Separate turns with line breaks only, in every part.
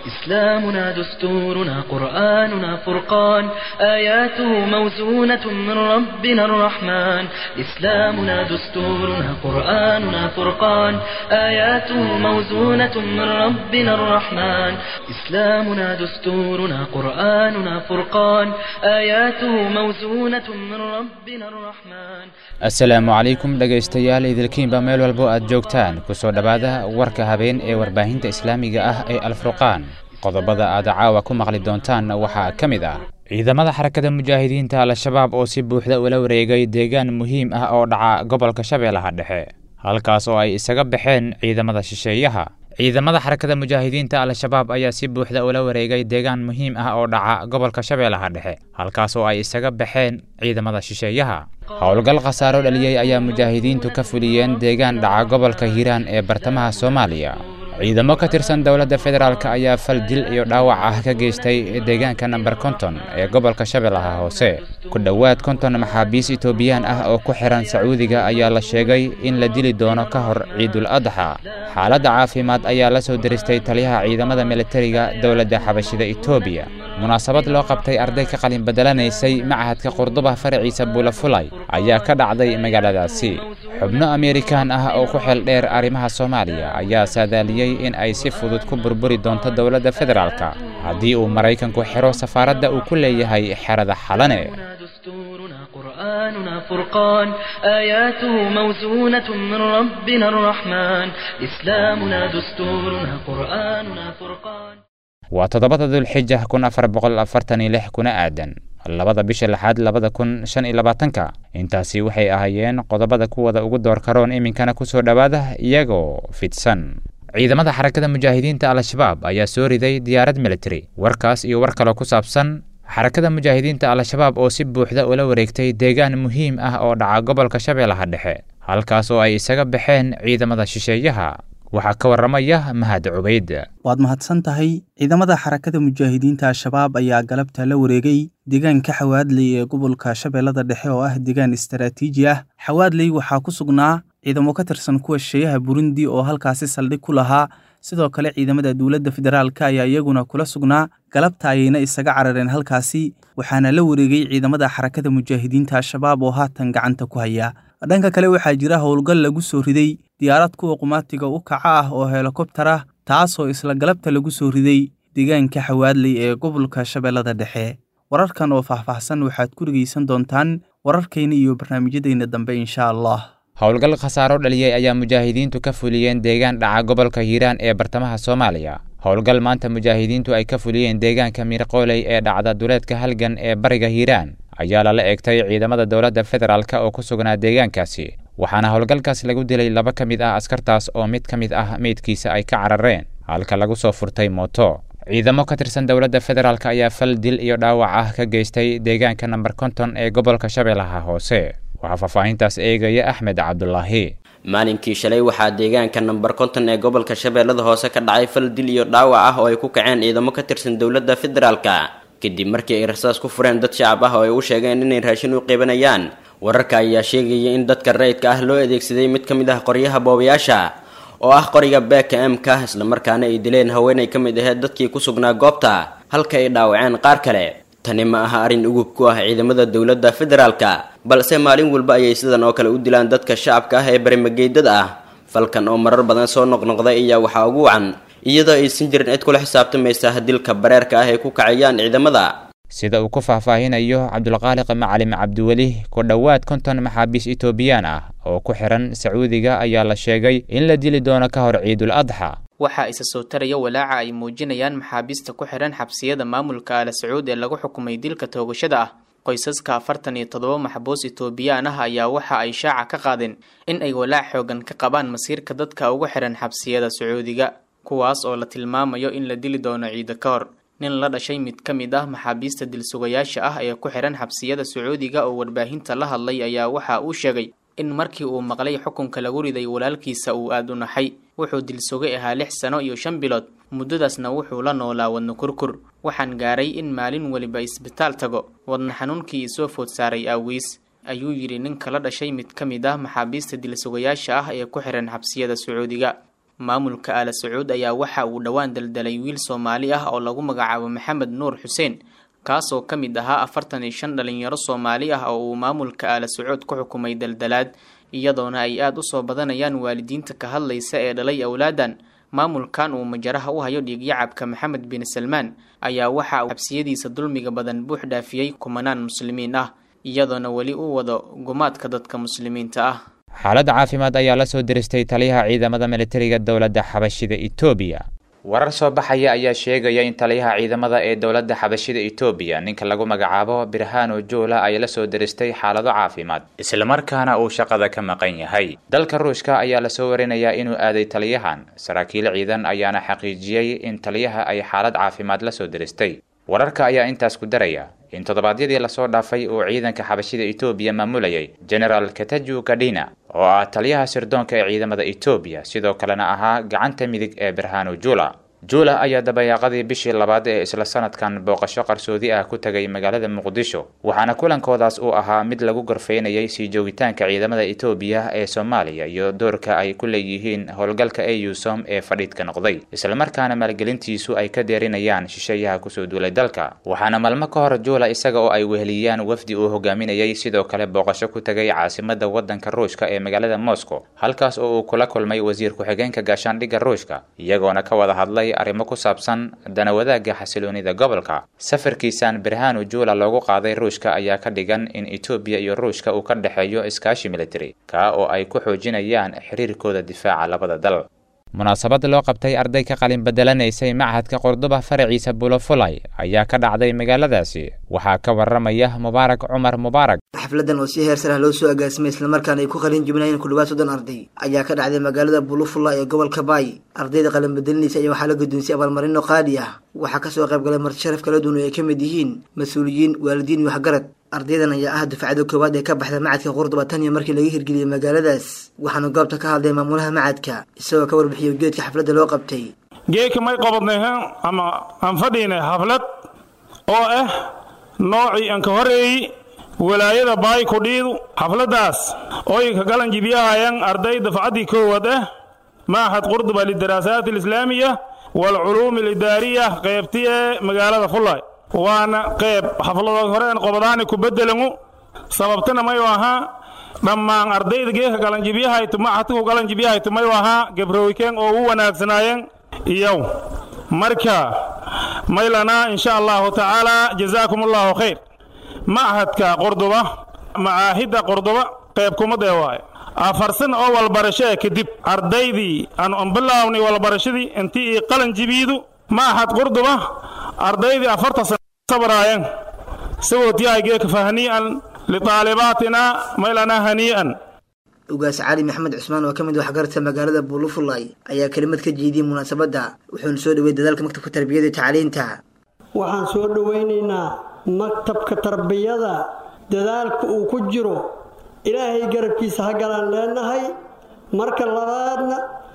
إسلامنا دستورنا قرآننا فرقان آياته موزونة من ربنا الرحمن إسلامنا دستورنا قرآننا فرقان آياته موزونة من ربنا الرحمن إسلامنا دستورنا قرآننا فرقان آياته موزونة من ربنا الرحمن
السلام عليكم dhageystayaal idilkiinba meel walba aad joogtaan ku soo dhawaada warka habeen ee warbaahinta islaamiga ah ee Al-Furqaan qodobada aad caawa ku maqli doontaan waxa kamid ah ciidamada xarakada mujaahidiinta Al-Shabaab oo si buuxda ula wareegay deegaan muhiim ah oo dhaca gobolka Shabeellaha Dhexe halkaas oo ay isaga baxeen ciidamada shisheeyaha ciidamada xarakada mujaahidiinta Al-Shabaab ayaa si buuxda ula wareegay deegaan muhiim ah oo dhaca gobolka Shabeellaha Dhexe halkaas oo ay isaga baxeen ciidamada shisheeyaha howlgal khasaaro dhaliyay ayaa mujaahidiintu ka fuliyeen deegaan dhaca gobolka Hiiraan ee bartamaha Soomaaliya ciidamo ka tirsan dawladda federaalka ayaa fal dil iyo dhaawac ah ka geystay deegaanka number 50 ee gobolka Shabeellaha Hoose ku dhawaad 50 maxaabiis Itoobiyaan ah oo ku xiran Sacuudiga ayaa la sheegay in la dili doono ka hor Ciidul Adha xaaladda caafimaad ayaa la soo diristay taliyaha ciidamada militariga dawladda Xabashida Itoobiya munaasabad loo qabtay arday ka qalin badalanaysay macahadka Qurduba faraciisa Bulafulay ayaa ka dhacday magaaladaasi xubno Amerikaan ah oo ku xil dheer arrimaha Soomaaliya ayaa saadaaliyay in ay si fudud ku burburi doonto dawladda federaalka haddii uu Mareykanku xiro safaaradda uu ku leeyahay xerada Xalane
قرآننا فرقان آياته موزونة من ربنا الرحمن إسلامنا دستورنا قرآننا فرقان
وتضبط ذو الحجة كن 1446 kuna aadan labada bisha lixaad 2025 intaasi waxay ahaayeen qodobada kuwada ugu door karoon iminkana ku soo dhawaada iyagoo fidsan ciidamada xarakada mujaahidiinta Al-Shabaab ayaa soo riday diyaarad military warkaas iyo war kale ku saabsan xarakada mujaahidiinta Al-Shabaab oo si buuxda ula wareegtay deegaan muhiim ah oo dhaca gobolka Shabeellaha Dhexe halkaas oo ay isaga baxeen ciidamada shisheeyaha waxa ka waramaya Mahad Cubayd
waad mahadsan tahay ciidamada xarakada mujaahidiinta Al-Shabaab ayaa galabta la wareegay deegaanka Xawaadley ee gobolka Shabeellaha Dhexe oo ah deegaan istiraatiiji ah Xawaadley waxa ku sugnaa ciidamo ka tirsan kuwa shisheeyaha Burundi oo halkaas saldhig ku lahaa sidoo kale ciidamada dawladda federaalka ayaa iyaguna kula sugnaa galabta ayayna isaga carareen halkaasi waxaana la wareegay ciidamada xarakada mujaahidiinta Al-Shabaab oo haatan gacanta ku haya dhanka kale waxaa jira howlgal lagu soo riday diyaarad kuwa qumaatiga u kaca ah oo helikobtar ah taasoo isla galabta lagu soo riday deegaanka Xawaadley ee gobolka Shabeellaha Dhexe wararkan oo faahfaahsan waxaad ku dhageysan doontaan wararkeena iyo barnaamijyadeena dambe insha Allah
howlgal khasaaro dhaliyay ayaa mujaahidiintu ka fuliyeen deegaan dhaca gobolka Hiiraan ee bartamaha Soomaaliya howlgal maanta mujaahidiintu ay ka fuliyeen deegaanka Mirqooley ee dhacda duleedka Halgan ee bariga Hiiraan ayaa la eegtay ciidamada dawladda federaalka oo ku sugnaa deegaankaasi waxaana howlgalkaas lagu dilay laba kamid ah askartaas oo mid kamid ah meedkiisa ay ka carareen halka lagu soo furtay mooto ciidamo ka tirsan dawladda federaalka ayaa fal dil iyo dhaawac ah ka geystay deegaanka number 50 ee gobolka Shabeellaha Hoose waxa faafahintaas eegaya Axmed Cabdullaahi
maalinkii shalay waxaa deegaanka number 50 ee gobolka Shabeellaha Hoose ka dhacay fal dil iyo dhaawac ah oo ay ku kaceen ciidamo ka tirsan dawladda federaalka kadib markii ay rasaas ku fureen dad shacab ah oo ay u sheegeen inay raashin u qeybanayaan wararka ayaa sheegaya in dadka rayidka ah loo adeegsaday mid kamid ah qoryaha boobayaasha oo ah qoriga BKM-ka isla markaana ay dileen haweeney kamid ah dadkii ku sugnaa goobta halka ay dhaawaceen qaar kale tani ma aha arin ugu ku ah ciidamada dawladda federaalka balse maalin walba ayay sidan oo kale u dilaan dadka shacabka ah ee barimageedada ah falkan oo marar badan soo noqnoqday ayaa waxa ugu wacan iyadoo aysan jirin cid kula xisaabtamaysa dilka bareerka ah ee ku kacayaan ciidamada
sida uu ku faahfaahinayo Cabdulqaaliq Macalin Cabdiwali ku dhawaad 50 maxaabiis Itoobiyaan ah oo ku xiran Sacuudiga ayaa la sheegay in la dili doono ka hor Ciidul Adha
waxa isa soo taraya walaaca ay muujinayaan maxaabiista ku xiran xabsiyada maamulka Al Sacuud ee lagu xukumay dilka toogashada ah qoysaska 47 maxbuus Itoobiyaan ah ayaa waxa ay shaaca ka qaadeen in ay walaac xoogan ka qabaan masiirka dadka ugu xiran xabsiyada Sacuudiga kuwaas oo la tilmaamayo in la dili doono ciid ka hor nin la dhashay mid kamid ah maxaabiista dilsugayaasha ah ee ku xiran xabsiyada Sacuudiga oo warbaahinta la hadlay ayaa waxa uu sheegay in markii uu maqlay xukunka lagu riday walaalkiisa uu aad u naxay wuxuu dilsugay ahaa 6 sano iyo 5 bilood muddadaasna wuxuu la noolaa wadna kurkur waxaan gaaray in maalin waliba isbitaal tago wadna xanuunkii soo food saaray aawiis ayuu yiri nin kala dhashay mid kamid ah maxaabiista dilsugayaasha ah ee ku xiran xabsiyada Sacuudiga maamulka Aala Sacuud ayaa waxa uu dhawaan daldalay wiil Soomaali ah oo lagu magacaabo Maxamed Nuur Xuseen kaasoo ka mid ahaa 45 dhalinyaro Soomaali ah oo uu maamulka Aala Sacuud ku xukumay daldalaad iyadoona ay aad u soo badanayaan waalidiinta ka hadlaysa ee dhalay awlaadan. maamulkan uu majaraha u hayo dhiigyacabka Maxamed bin Salmaan ayaa waxa uu xabsiyadiisa dulmiga badan buux dhaafiyay kumanaan muslimiin ah iyadoona wali uu wado gumaadka dadka muslimiinta ah.
xaalada caafimaad ayaa la soo diristay taliyaha ciidamada militariga dawladda Xabashida Itoobiya. warar soo baxaya ayaa sheegaya in taliyaha ciidamada ee dawladda Xabashida Itoobiya ninka lagu magacaabo Birhanu Jula ay la soo diristay xaalado caafimaad isla markaana uu shaqada ka maqan yahay. dalka Ruushka ayaa la soo warinayaa inuu aaday taliyahan. saraakiil ciidan ayaana xaqiijiyay in taliyaha ay xaalad caafimaad la soo diristay. wararka ayaa intaas ku daraya in todobaadyadii la soo dhaafay uu ciidanka Xabashida Itoobiya maamulayay General Ketaju Kadina oo ah taliyaha sirdoonka ee ciidamada Itoobiya sidoo kalena ahaa gacanta midig ee Birhanu Jula. Jula ayaa dabayaaqadii bishii labaad ee isla sanadkan booqasho qarsoodi ah ku tagay magaalada Muqdisho waxaana kulankoodaas uu ahaa mid lagu gorfeynayay sii joogitaanka ciidamada Itoobiya ee Soomaaliya iyo doorka ay ku leeyihiin howlgalka EUSOM ee fadhiidka noqday isla markaana maalgelintiisu ay ka deerinayaan shisheeyaha ku soo duulay dalka. waxaana maalmo ka hor Jula isaga oo ay weheliyaan wafdi uu hogaaminayay sidoo kale booqasho ku tagay caasimadda waddanka Ruushka ee magaalada Moscow halkaas oo uu kula kulmay wasiir ku-xigeenka gaashaandhigga Ruushka iyagoona ka wada hadlay arrimo ku saabsan dana wadaagga xasiloonida gobolka. safarkiisan Birhanu Jula loogu qaaday Ruushka ayaa ka dhigan in Itoobiya iyo Ruushka uu ka dhaxeeyo iskaashi military ka oo ay ku xoojinayaan xiriirkooda difaaca labada dal. munaasabad loo qabtay arday ka qalin bedelanaysay Machadka Cordoba faraciisa Bulofulay ayaa ka dhacday magaaladaasi. waxaa ka waramaya Mubaarak Cumar Mubaarak.
xafladan oo si heer sare loo soo agaasimay isla markaana ay ku qalin jibinayeen ku dhawaad 30 arday ayaa ka dhacday magaalada Bulofulay ee gobolka Bay. ardayda qalin bedelinaysa ayaa waxaa la guddoonsiiyay abaalmarino qaali ah. waxaa ka soo qayb galay marti sharaf kala duwan oo ay ka mid yihiin mas'uuliyiin, waalidiin iyo waxgarad. ardaydan ayaa ah dufcada koowaad ee ka baxday Machadka Cordoba tan iyo markii laga hirgeliyay magaaladaas. waxaana goobta ka hadlay maamulaha Machadka isagoo ka warbixiyay ujeedka xafladda loo qabtay.
geeka may qabadnayhan ama aan fadhiinay xaflad oo ah noocii aan ka horeeyay walaayada Bay ku dhiidu. xafladaas oo ay ka galan jibiyahayaan arday dufcadii koowaad ah Machad Cordoba lidaraasat al-islaamiyya wal culuum al-idaariyya qaybtii magaalada Fulay. waana qayb xaflado hore aan qobadaani ku bedelanu sababtana may ahaa dhammaan ardayda geeka galan jibiyahay Machadku galan jibiyahay may ahaa gabrowikeen oo u wanaagsanayeen iyo marka maylana insha Allah ta'ala jazaakumullahu khair. Machadka Cordoba maahida Cordoba qayb kuma deewaay afarsan oo walbarasho kadib ardaydii aan bilaawni walbarashadii intii qalan jibiidu Machad Cordoba ardaydii 40 sabrayeen sawtiyahay geeka fahaniyan li taalibatina maylana haniyan.
ugaas Cali Maxamed Cusmaan oo kamid wax garta magaalada Bulofulay ayaa kelimad ka jeediyay munaasabada wuxuuna soo dhaweeyay dadaalka maktabka tarbiyada iyo tacliinta.
waxaan soo dhaweynaynaa maktabka tarbiyada dadaalka uu ku jiro ilaahay garabkiisa ha galaan leenahay. marka labaadna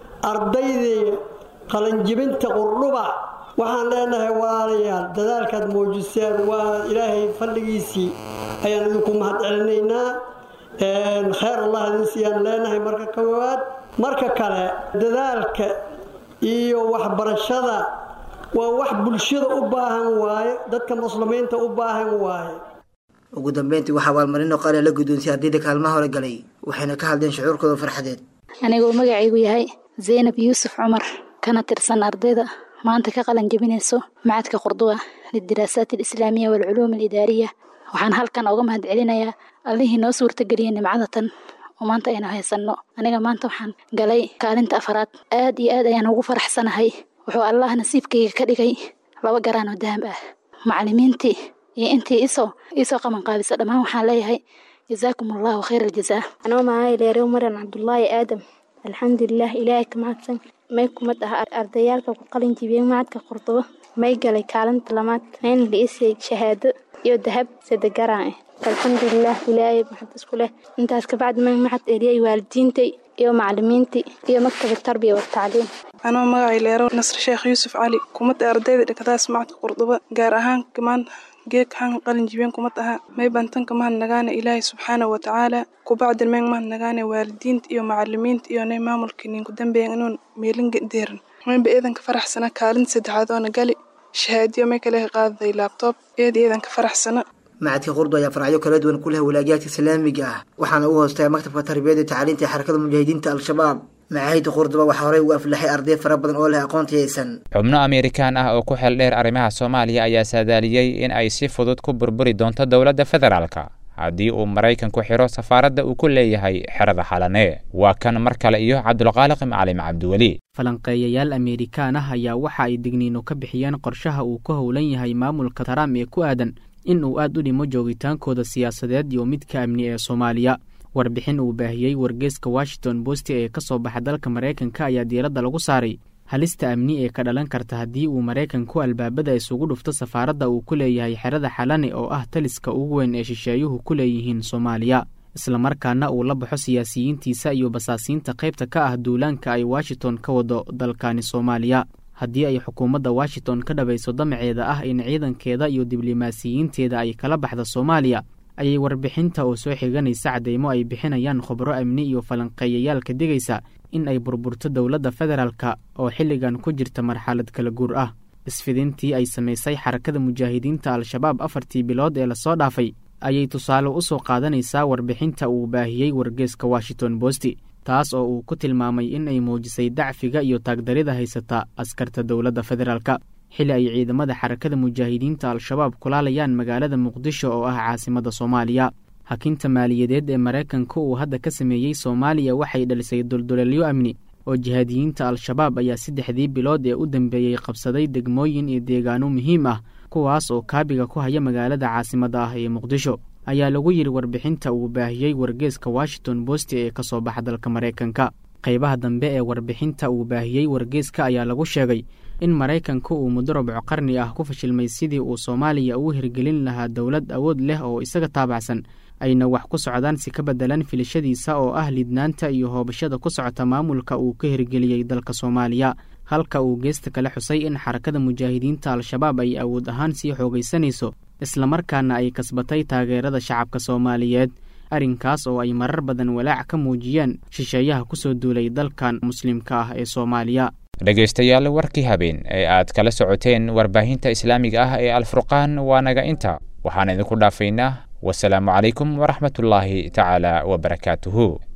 ardaydii qalinjibinta Cordoba waxaan leenahay waalayaal dadaalkaad muujiseen waa ilaahay fadligiisii ayaan idinku mahadcelinaynaa. خير الله نسيان لنا مركا كواد مركا كلا ذلك iyo waxbarashada waa wax bulshada u baahan waaye dadka muslimiinta u baahan waaye.
ugu dambeyntii waxa abaalmarino qaali la guddoonsiiyay ardayda kaalmaha hore galay waxayna ka hadleen shucuurkooda farxadeed.
anigu magacaygu yahay Zainab Yusuf Umar kana tirsan ardayda maanta ka qalan jabinayso Machadka Cordoba lidaraasat al-islaamiyya wal culuum al-idaariyya. waxaan halkan uga mahadcelinayaa Allihii noo suurtageliyay nimcadatan oo maanta ayna haysano. aniga maanta waxaan galay kaalinta afraad aad iyo aad ayaan ugu faraxsanahay. wuxuu Allah nasiibkayga ka dhigay 2 garaan oo dahab ah. macallimiintii iyo intii isoo qaban qaabisa dhamaan waxaan leeyahay jazaakumullahu khayr al-jazaa.
anoo mahay leeyahay Maran Abdullahi Aadam alxamdulillah ilaahay ka mahadsan may kuma dhaha ardayaalka ku qalin jibiyay Machadka Cordoba may galay kaalinta lamaad in la isay shahaado iyo dahab 3 garaan. alxamdulillah ilaahay maxad isku leh intaas ka bacd ma maxad eeriyay waalidiintay iyo macallimiintii iyo maktabka tarbiyada iyo tacliin.
anoo magacay leeyahay Nasr Sheekh Yusuf Ali kuma ardayda dhigataas Machadka Cordoba gaar ahaan kamaan geek han qalin jibin kuma taha may bantan kamaan nagaana ilaahay subhanahu wa ta'ala ku bacd meeng ma nagaana waalidiinta iyo macallimiinta iyo maamulka nin ku dambeeyay inuu meelin kaalin deeran mayba eedanka faraxsana kaalin saddexaad oona gali shahaadiyo may kale qaaday laptop eedanka faraxsana
macadka qurdo ayaa faracyo kala duwan ku leh walaayaadka islaamiga ah waxaana uu hoostayaa maktabka tarbiyada iyo tacliinta ee xarakada mujaahidiinta al-shabaab macaahidda qurduba waxaa horey ugu aflaxay arday fara badan oo leh aqoon tayeysan
xubno Amerikaan ah oo ku xeel dheer arrimaha Soomaaliya ayaa saadaaliyay in ay si fudud ku burburi doonto dawladda federaalka haddii uu Mareykanku xiro safaaradda uu ku leeyahay xerada Xalane waa kan mar kale iyo Cabdulqaaliq Macallim Cabdiwali
falanqeeyayaal Amerikaan ah ayaa waxa ay digniino ka bixiyeen qorshaha uu ku howlan yahay maamulka Trump ee ku aadan in uu aad u dhimo joogitaankooda siyaasadeed iyo midka amni ee Soomaaliya warbixin uu baahiyay wargeyska Washington Post ee ka soo baxa dalka Mareykanka ayaa diiradda lagu saaray halista amni ee ka dhalan karta haddii uu Mareykanku albaabada isugu dhufto safaaradda uu ku leeyahay xerada Xalane oo ah taliska ugu weyn ee shisheeyuhu ku leeyihiin Soomaaliya isla markaana uu la baxo siyaasiyiintiisa iyo basaasiinta qaybta ka ah duulaanka ay Washington ka wado dalkani Soomaaliya haddii ay xukuumadda Washington ka dhabayso damaceeda ah in ciidankeeda iyo diblomaasiyiinteeda ay kala baxda Soomaaliya ayay warbixinta oo soo xiganaysa cadeymo ay bixinayaan khubaro amni iyo falanqeeyayaal ka digaysa in ay burburto dawladda federaalka oo xilligan ku jirta marxalad kala guur ah isfidintii ay samaysay xarakada mujaahidiinta al-shabaab 4 bilood ee la soo dhaafay ayay tusaale u soo qaadanaysaa warbixinta uu baahiyay wargeyska Washington Post taas oo uu ku tilmaamay in ay muujisay dacfiga iyo taagdarida haysata askarta dawladda federaalka xilli ay ciidamada xarakada mujaahidiinta al-shabaab kulaalayaan magaalada Muqdisho oo ah caasimadda Soomaaliya hakinta maaliyadeed ee Mareykanku uu hadda ka sameeyay Soomaaliya waxay dhalisay dulduleelyo amni oo jihaadiyiinta al-shabaab ayaa 3 bilood ee u dambeeyay qabsaday degmooyin iyo deegaano muhiim ah kuwaas oo kaabiga ku haya magaalada caasimadda ah ee Muqdisho ayaa lagu yiri warbixinta uu baahiyay wargeyska Washington Post ee ka soo baxa dalka Mareykanka qaybaha dambe ee warbixinta uu baahiyay wargeyska ayaa lagu sheegay in Mareykanku uu muddo rubuc qarni ah ku fashilmay sidii uu Soomaaliya ugu hirgelin lahaa dawlad awood leh oo isaga taabacsan ayna wax ku socdaan si ka bedelan filashadiisa oo ah lidnaanta iyo hoobashada ku socota maamulka uu ka hirgeliyay dalka Soomaaliya halka uu geesta kale xusay in xarakada mujaahidiinta al-shabaab ay awood ahaan sii xoogaysanayso isla markaana ay kasbatay taageerada shacabka Soomaaliyeed arrinkaas oo ay marar badan walaac ka muujiyeen shisheeyaha ku soo duulay dalkan muslimka ah ee Soomaaliya
dhageystayaal warkii habeen ee aad kala socoteen warbaahinta islaamiga ah ee Al-Furqaan waa naga inta waxaan idinku dhaafaynaa والسلام عليكم ورحمة الله تعالى وبركاته.